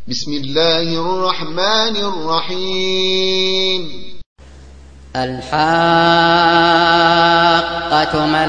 بسم الله الرحمن الرحيم. الحاقة ما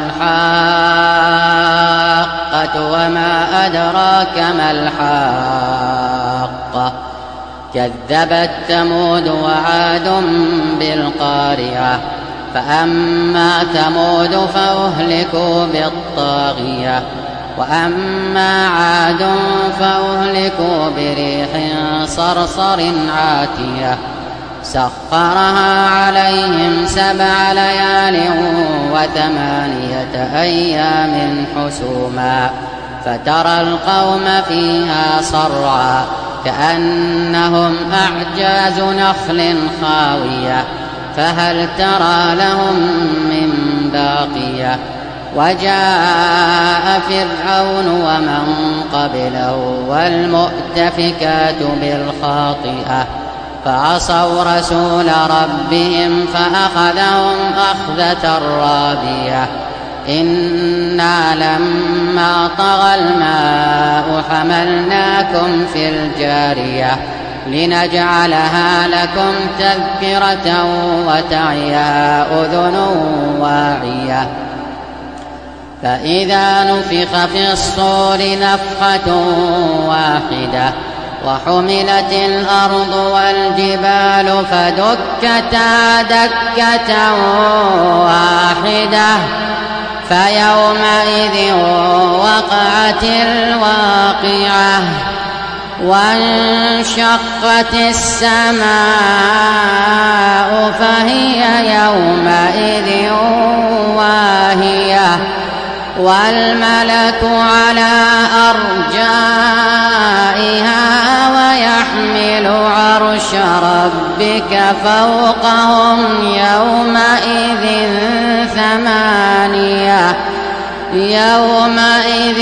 الحاقة وما أدراك ما الحاقة كذبت ثمود وعاد بالقارعة فأما ثمود فأهلكوا بالطاغية وأما عاد فأهلكوا بريح صرصر عاتية سخرها عليهم 7 ليال و8 أيام حسوما فترى القوم فيها صرعى كأنهم أعجاز نخل خاوية فهل ترى لهم من باقية وجاء فرعون ومن قبله والمؤتفكات بالخاطئة فعصوا رسول ربهم فأخذهم أخذة رابية إنا لما طغى الماء حملناكم في الجارية لنجعلها لكم تذكرة وتعيها أذن واعية فإذا نفخ في الصور نفخة واحدة وحملت الأرض والجبال فدكتا دكة واحدة فيومئذ وقعت الواقعة وانشقت السماء فهي يومئذ واهية والملك على أرجائها ويحمل عرش ربك فوقهم يومئذ 8 يومئذ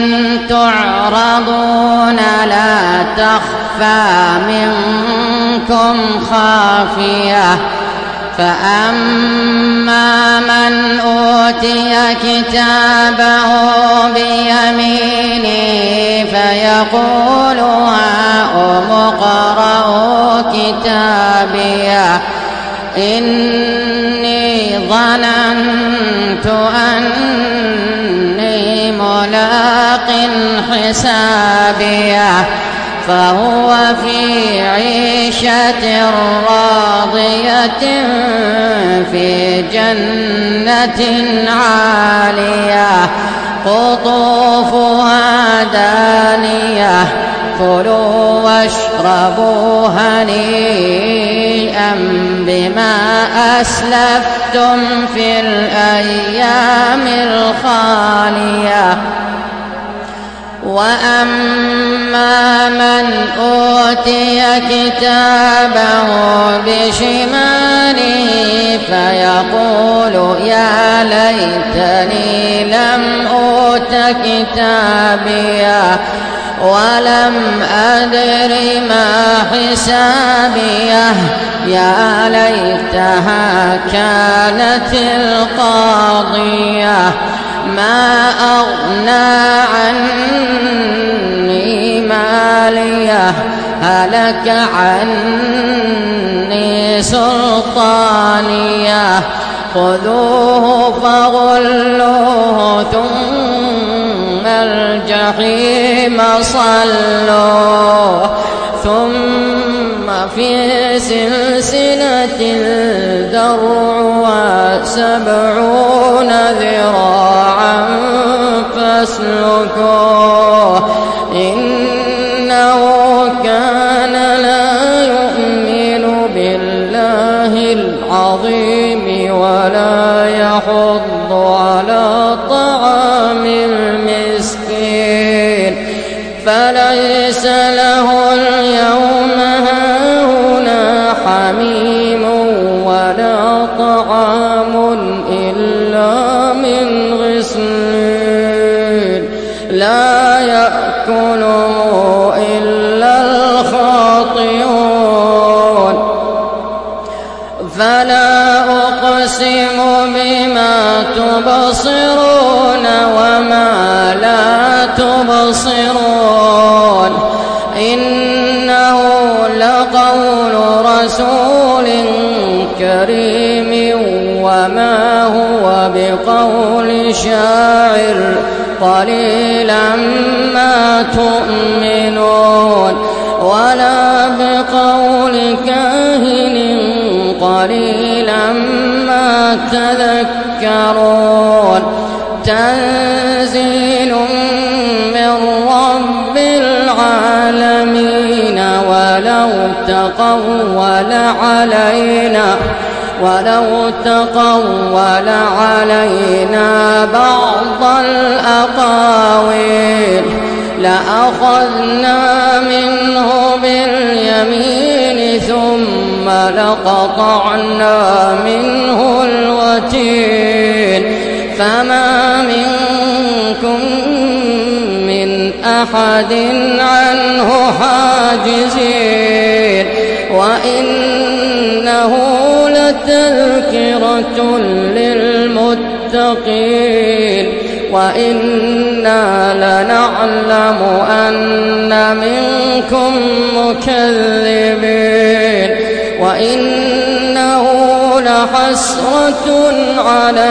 تعرضون لا تخفى منكم خافية فأما من أوتي كتابه بيمينه فيقول هاؤم اقرءوا كتابيه إني ظننت أني ملاق حسابيه فهو في عيشة راضية في جنة عالية قطوفها دانية كلوا واشربوا هنيئا بما أسلفتم في الأيام الخالية وأما من أوتي كتابه بشماله فيقول يا ليتني لم أوت كتابيه ولم أدر ما حسابيه يا ليتها كانت القاضية ما أغنى عني ماليه هلك عني سلطانيه خذوه فغلوه ثم الجحيم صلوه ثم في سلسلة ذرعها 70 ذراعا فاسلكوه إنه كان لا يؤمن بالله العظيم ولا يحض على طعام المسكين فليس له اليوم هاهنا حميم ولا طعام إلا من غسلين لا يأكله رسول كريم وما هو بقول شاعر قليلا ما تؤمنون ولا بقول كاهن قليلا ما تذكرون تنزيل من رب العالمين ولو تقول علينا بعض الأقاويل لأخذنا منه باليمين ثم لقطعنا منه الوتين فما منكم من أحد عنه حاجزين وإنه لتذكرة للمتقين وإنا لنعلم أن منكم مكذبين وإنه لحسرة على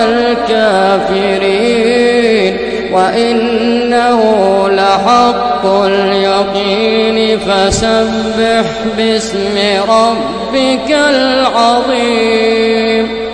الكافرين وإنه لحق اليقين فسبح باسم ربك العظيم.